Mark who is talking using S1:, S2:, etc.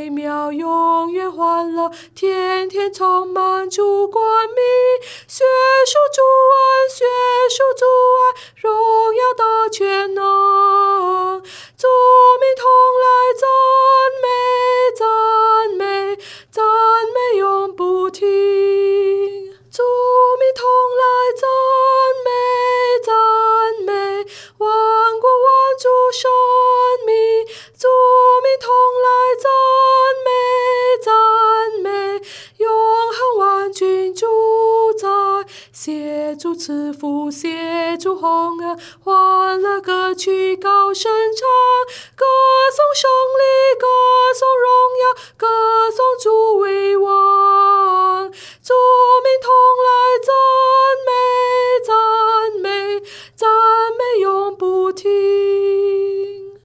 S1: 美妙，永远欢乐，天天充满主冠冕。学属主恩，学属主爱，荣耀大全能。主名同来赞美，赞美，赞美永不停。主名同来赞美，赞美，万国万族神明。主名同来赞美，赞美，永恒万军主宰。谢主赐福，谢主洪恩，欢乐歌曲高声唱，歌颂胜利，歌颂荣耀，歌颂主伟